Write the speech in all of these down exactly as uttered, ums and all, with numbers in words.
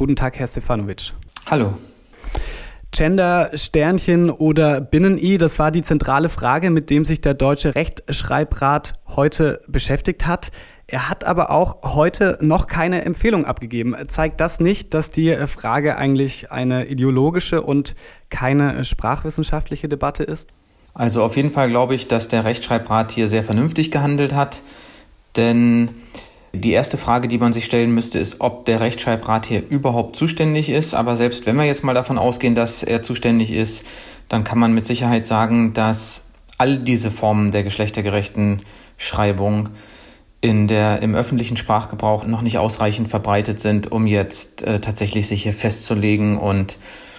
Guten Tag, Herr Stefanovic. Hallo. Gender, Sternchen oder Binnen-I, das war die zentrale Frage, mit dem sich der Deutsche Rechtschreibrat heute beschäftigt hat. Er hat aber auch heute noch keine Empfehlung abgegeben. Zeigt das nicht, dass die Frage eigentlich eine ideologische und keine sprachwissenschaftliche Debatte ist? Also auf jeden Fall glaube ich, dass der Rechtschreibrat hier sehr vernünftig gehandelt hat, denn die erste Frage, die man sich stellen müsste, ist, ob der Rechtschreibrat hier überhaupt zuständig ist. Aber selbst wenn wir jetzt mal davon ausgehen, dass er zuständig ist, dann kann man mit Sicherheit sagen, dass all diese Formen der geschlechtergerechten Schreibung in der, im öffentlichen Sprachgebrauch noch nicht ausreichend verbreitet sind, um jetzt äh, tatsächlich sich hier festzulegen und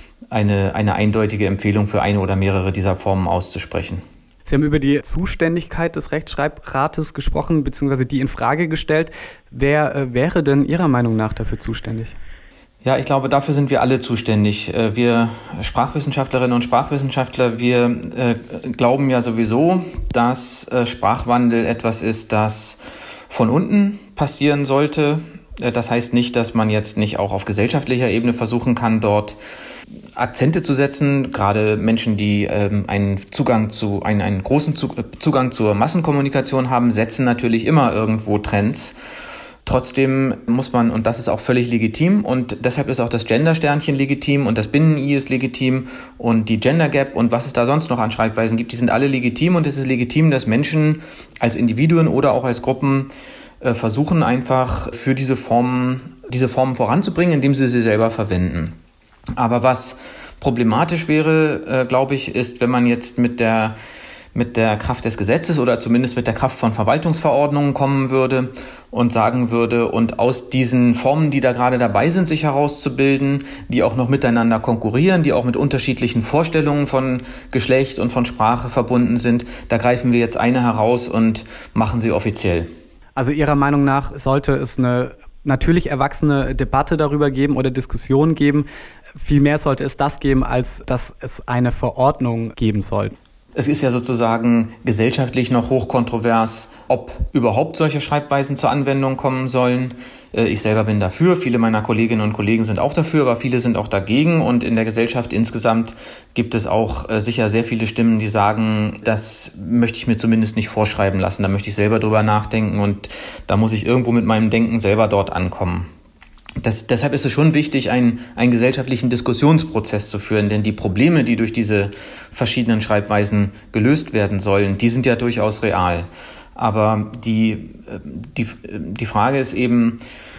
eine, eine eindeutige Empfehlung für eine oder mehrere dieser Formen auszusprechen. Sie haben über die Zuständigkeit des Rechtschreibrates gesprochen, beziehungsweise die in Frage gestellt. Wer äh, wäre denn Ihrer Meinung nach dafür zuständig? Ja, ich glaube, dafür sind wir alle zuständig. Wir Sprachwissenschaftlerinnen und Sprachwissenschaftler, wir äh, glauben ja sowieso, dass äh, Sprachwandel etwas ist, das von unten passieren sollte. Das heißt nicht, dass man jetzt nicht auch auf gesellschaftlicher Ebene versuchen kann, dort Akzente zu setzen. Gerade Menschen, die ähm, einen Zugang zu einen, einen großen Zugang zur Massenkommunikation haben, setzen natürlich immer irgendwo Trends. Trotzdem muss man, und das ist auch völlig legitim, und deshalb ist auch das Gender-Sternchen legitim und das Binnen-I ist legitim und die Gender Gap und was es da sonst noch an Schreibweisen gibt, die sind alle legitim, und es ist legitim, dass Menschen als Individuen oder auch als Gruppen äh, versuchen, einfach für diese Formen, diese Formen voranzubringen, indem sie sie selber verwenden. Aber was problematisch wäre, äh, glaube ich, ist, wenn man jetzt mit der mit der Kraft des Gesetzes oder zumindest mit der Kraft von Verwaltungsverordnungen kommen würde und sagen würde, und aus diesen Formen, die da gerade dabei sind, sich herauszubilden, die auch noch miteinander konkurrieren, die auch mit unterschiedlichen Vorstellungen von Geschlecht und von Sprache verbunden sind, da greifen wir jetzt eine heraus und machen sie offiziell. Also Ihrer Meinung nach sollte es eine natürlich erwachsene Debatte darüber geben oder Diskussion geben. Vielmehr sollte es das geben, als dass es eine Verordnung geben soll. Es ist ja sozusagen gesellschaftlich noch hochkontrovers, ob überhaupt solche Schreibweisen zur Anwendung kommen sollen. Ich selber bin dafür, viele meiner Kolleginnen und Kollegen sind auch dafür, aber viele sind auch dagegen. Und in der Gesellschaft insgesamt gibt es auch sicher sehr viele Stimmen, die sagen, das möchte ich mir zumindest nicht vorschreiben lassen, da möchte ich selber drüber nachdenken und da muss ich irgendwo mit meinem Denken selber dort ankommen. Das, deshalb ist es schon wichtig, einen, einen gesellschaftlichen Diskussionsprozess zu führen, denn die Probleme, die durch diese verschiedenen Schreibweisen gelöst werden sollen, die sind ja durchaus real. Aber die, die, die Frage ist eben,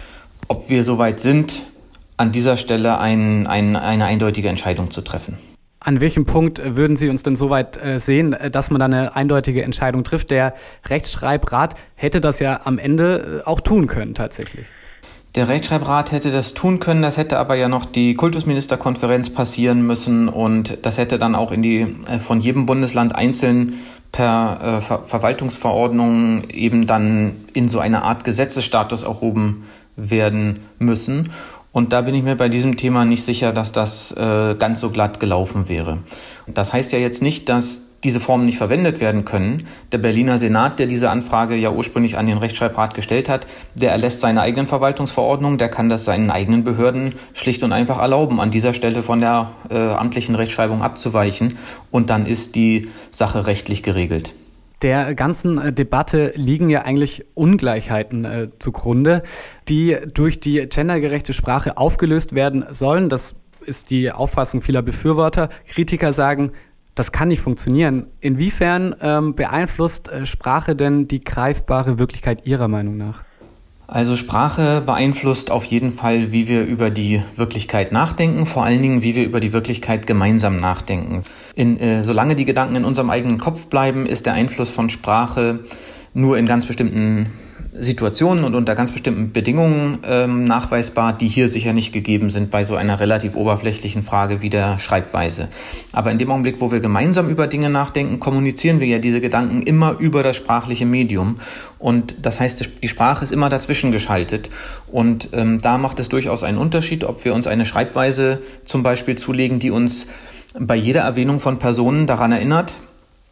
ob wir soweit sind, an dieser Stelle ein, ein, eine eindeutige Entscheidung zu treffen. An welchem Punkt würden Sie uns denn so weit äh, sehen, dass man da eine eindeutige Entscheidung trifft? Der Rechtschreibrat hätte das ja am Ende auch tun können tatsächlich. Der Rechtschreibrat hätte das tun können, das hätte aber ja noch die Kultusministerkonferenz passieren müssen und das hätte dann auch in die äh, von jedem Bundesland einzeln per äh, Ver- Verwaltungsverordnung eben dann in so eine Art Gesetzesstatus erhoben werden müssen. Und da bin ich mir bei diesem Thema nicht sicher, dass das äh, ganz so glatt gelaufen wäre. Das heißt ja jetzt nicht, dass diese Formen nicht verwendet werden können. Der Berliner Senat, der diese Anfrage ja ursprünglich an den Rechtschreibrat gestellt hat, der erlässt seine eigenen Verwaltungsverordnungen, der kann das seinen eigenen Behörden schlicht und einfach erlauben, an dieser Stelle von der äh, amtlichen Rechtschreibung abzuweichen. Und dann ist die Sache rechtlich geregelt. Der ganzen Debatte liegen ja eigentlich Ungleichheiten äh, zugrunde, die durch die gendergerechte Sprache aufgelöst werden sollen. Das ist die Auffassung vieler Befürworter. Kritiker sagen, das kann nicht funktionieren. Inwiefern ähm, beeinflusst äh, Sprache denn die greifbare Wirklichkeit Ihrer Meinung nach? Also Sprache beeinflusst auf jeden Fall, wie wir über die Wirklichkeit nachdenken, vor allen Dingen, wie wir über die Wirklichkeit gemeinsam nachdenken. In, äh, solange die Gedanken in unserem eigenen Kopf bleiben, ist der Einfluss von Sprache nur in ganz bestimmten Situationen und unter ganz bestimmten Bedingungen ähm, nachweisbar, die hier sicher nicht gegeben sind bei so einer relativ oberflächlichen Frage wie der Schreibweise. Aber in dem Augenblick, wo wir gemeinsam über Dinge nachdenken, kommunizieren wir ja diese Gedanken immer über das sprachliche Medium. Und das heißt, die Sprache ist immer dazwischen geschaltet. Und ähm, da macht es durchaus einen Unterschied, ob wir uns eine Schreibweise zum Beispiel zulegen, die uns bei jeder Erwähnung von Personen daran erinnert,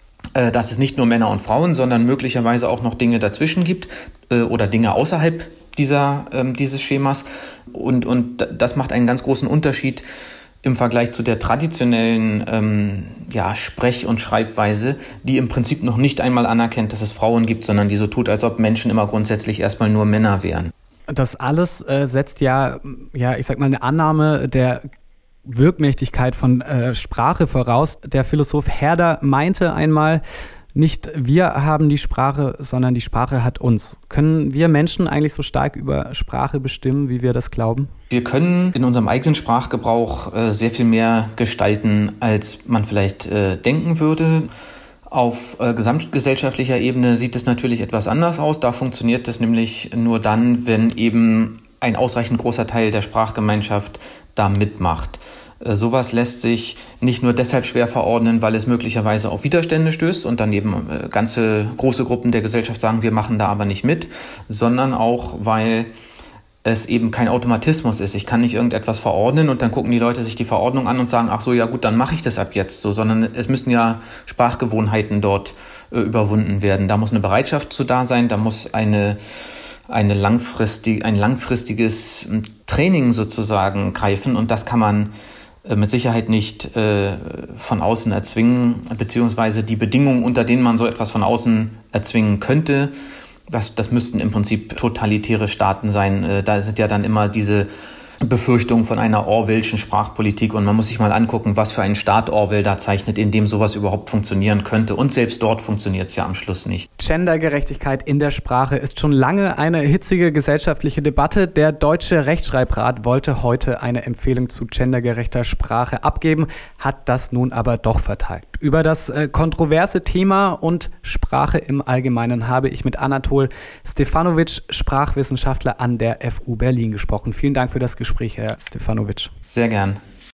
dass es nicht nur Männer und Frauen, sondern möglicherweise auch noch Dinge dazwischen gibt äh, oder Dinge außerhalb dieser, äh, dieses Schemas. Und, und das macht einen ganz großen Unterschied im Vergleich zu der traditionellen ähm, ja, Sprech- und Schreibweise, die im Prinzip noch nicht einmal anerkennt, dass es Frauen gibt, sondern die so tut, als ob Menschen immer grundsätzlich erstmal nur Männer wären. Das alles äh, setzt ja, ja, ich sag mal, eine Annahme der Wirkmächtigkeit von äh, Sprache voraus. Der Philosoph Herder meinte einmal, nicht wir haben die Sprache, sondern die Sprache hat uns. Können wir Menschen eigentlich so stark über Sprache bestimmen, wie wir das glauben? Wir können in unserem eigenen Sprachgebrauch äh, sehr viel mehr gestalten, als man vielleicht äh, denken würde. Auf äh, gesamtgesellschaftlicher Ebene sieht es natürlich etwas anders aus. Da funktioniert es nämlich nur dann, wenn eben ein ausreichend großer Teil der Sprachgemeinschaft da mitmacht. Äh, sowas lässt sich nicht nur deshalb schwer verordnen, weil es möglicherweise auf Widerstände stößt und dann eben äh, ganze große Gruppen der Gesellschaft sagen, wir machen da aber nicht mit, sondern auch, weil es eben kein Automatismus ist. Ich kann nicht irgendetwas verordnen und dann gucken die Leute sich die Verordnung an und sagen, ach so, ja gut, dann mache ich das ab jetzt so, sondern es müssen ja Sprachgewohnheiten dort äh, überwunden werden. Da muss eine Bereitschaft zu da sein, da muss eine, eine langfristig, ein langfristiges Training sozusagen greifen und das kann man äh, mit Sicherheit nicht äh, von außen erzwingen, beziehungsweise die Bedingungen, unter denen man so etwas von außen erzwingen könnte, Das, das müssten im Prinzip totalitäre Staaten sein. Da sind ja dann immer diese Befürchtungen von einer Orwellschen Sprachpolitik und man muss sich mal angucken, was für einen Staat Orwell da zeichnet, in dem sowas überhaupt funktionieren könnte. Und selbst dort funktioniert es ja am Schluss nicht. Gendergerechtigkeit in der Sprache ist schon lange eine hitzige gesellschaftliche Debatte. Der Deutsche Rechtschreibrat wollte heute eine Empfehlung zu gendergerechter Sprache abgeben, hat das nun aber doch vertagt. Über das äh, kontroverse Thema und Sprache im Allgemeinen habe ich mit Anatol Stefanovic, Sprachwissenschaftler an der F U Berlin, gesprochen. Vielen Dank für das Gespräch, Herr Stefanovic. Sehr gern.